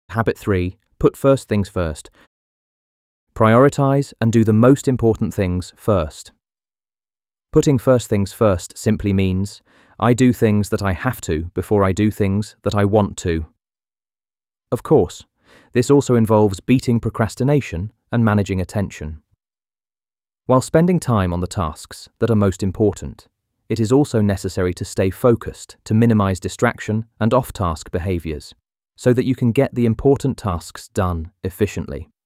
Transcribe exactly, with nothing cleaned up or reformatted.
Habit three, put first things first. Prioritize and do the most important things first. Putting first things first simply means I do things that I have to before I do things that I want to. Of course, this also involves beating procrastination and managing attention. While spending time on the tasks that are most important, it is also necessary to stay focused to minimize distraction and off-task behaviors, so that you can get the important tasks done efficiently.